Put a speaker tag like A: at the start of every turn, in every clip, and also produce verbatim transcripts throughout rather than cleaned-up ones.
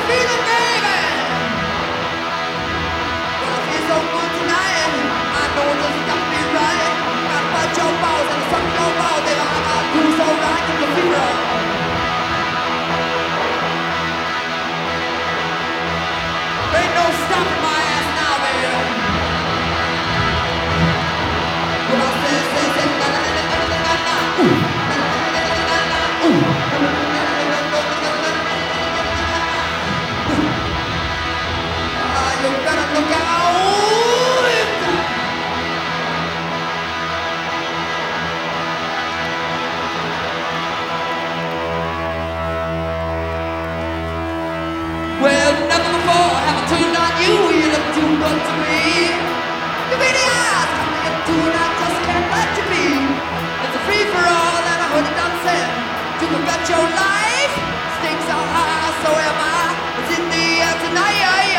A: feeling, baby? Well, I feel so good tonight. I know it doesn't got to be right. Gotta punch your balls and suck your balls, baby. I gotta do so right in the fever. Ain't no stopping my ass now, baby. Well, I say, say, say, na na na na na na na na. Ah, you better look out. Well, never before have I turned on you. You look too good to me. You really are something into it. I just can't let you be. It's a free for all, and I heard it done said. You can bet your life. Stakes are high, so am I. It's in the air tonight.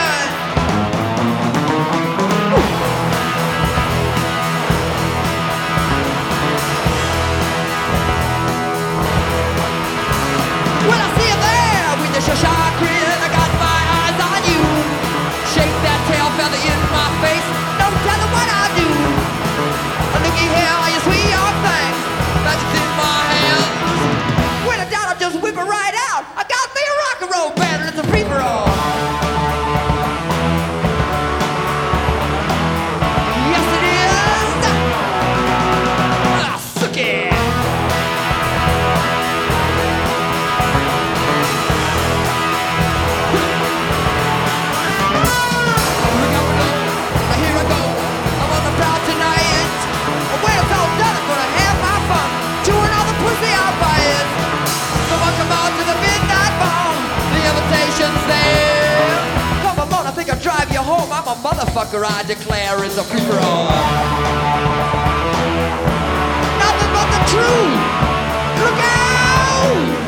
A: Well, I see you there with the shasha grin. I got my eyes on you. Shake that tail feather in my face. No telling what I do. Looky here, you sweet young thing. Magic's in my hands. When I doubt, I just whip it right out. I got me a rock and roll band, and it's a free for all. Yes, it is. Ah, suck it. Here I go, I'm on the prowl tonight. When it's all done, I'm gonna have my fun, chewing all the pussy I buy it. So welcome out to the midnight ball. The invitation's there. Come along, I think I'll drive you home. I'm a motherfucker, I declare. It's a free for all. Nothing but the truth. Look out!